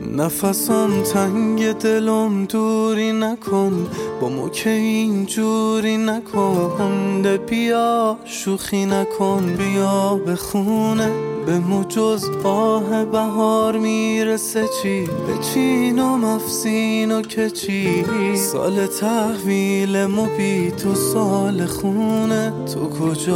نفسم تنگ دلم دوری نکن، با مو که اینجوری نکن. بیا شوخی نکن، بیا به خونه به مو جز آه بهار میرسه چی؟ به چین و مفسین و که چی؟ سال تحویل مو بی تو سال خونه، تو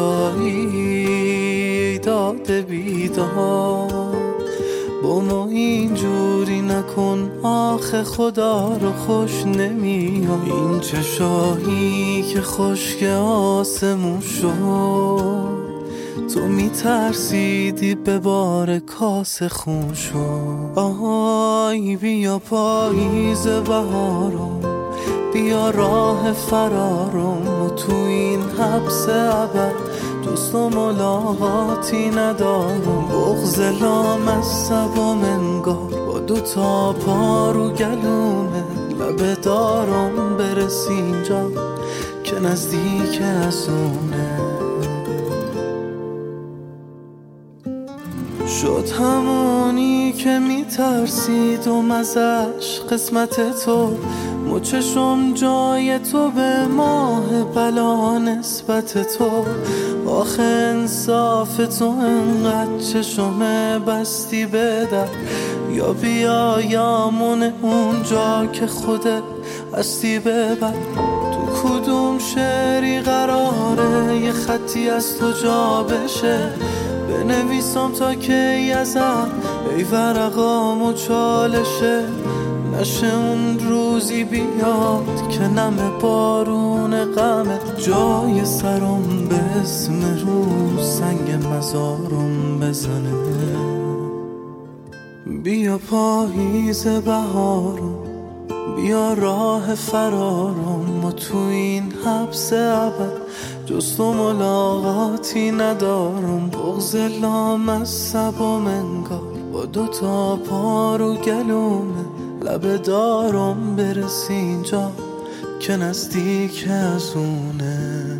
کجایی داده بیدار؟ با ما اینجوری نکن آخه خدا رو خوش نمیاد. این چشایی که خشک آسمون شد، تو میترسیدی به بار کاسه خون شد. آهای بیا پاییز بهارم، بیا راه فرارم و تو این حبس ابد دوست و ملاقاتی ندارم. بغض لامصبم انگار با دوتا پا رو گلومه، لبه دارم برس اینجا که نزدیک از اونه. شد همونی که میترسیدم ازش قسمت تو، مچشم جای تو به ماه بلا نسبت تو. آخه انصاف تو انقدر چشم بستی بده، یا بیا یا مونه اونجا که خودت هستی ببر. تو کدوم شعری قراره یه خطی از تو جا بشه؟ بنویسم تا که ازم ای ورقام و چالشه، نشه اون روزی بیاد که نم بارون غمت جای سرم به اسم روز سنگ مزارم بزنه. بیا پاییز بهارم، بیا راه فرارم و تو این حبس ابد جز تو ملاقاتی ندارم. بغض لامصبم انگار با دوتا پا رو گلومه، لبه دارم برس اینجا که نزدیک از اونه.